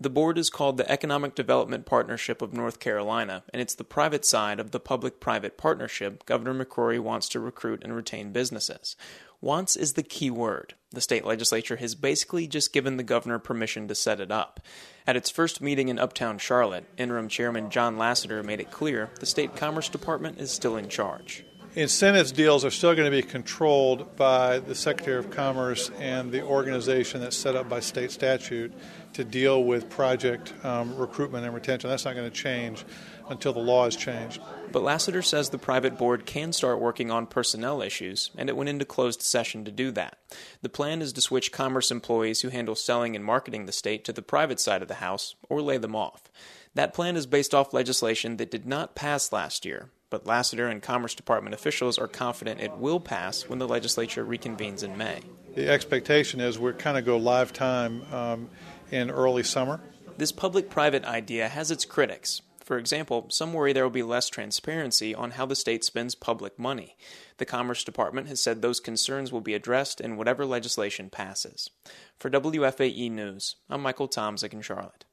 The board is called the Economic Development Partnership of North Carolina, and it's the private side of the public-private partnership Governor McCrory wants to recruit and retain businesses. Wants is the key word. The state legislature has basically just given the governor permission to set it up. At its first meeting in Uptown Charlotte, Interim Chairman John Lasseter made it clear the state Commerce Department is still in charge. Incentives deals are still going to be controlled by the Secretary of Commerce and the organization that's set up by state statute to deal with project recruitment and retention. That's not going to change until the law is changed. But Lasseter says the private board can start working on personnel issues, and it went into closed session to do that. The plan is to switch Commerce employees who handle selling and marketing the state to the private side of the House or lay them off. That plan is based off legislation that did not pass last year, but Lasseter and Commerce Department officials are confident it will pass when the legislature reconvenes in May. The expectation is we're kind of go live time in early summer. This public-private idea has its critics. For example, some worry there will be less transparency on how the state spends public money. The Commerce Department has said those concerns will be addressed in whatever legislation passes. For WFAE News, I'm Michael Tomzik in Charlotte.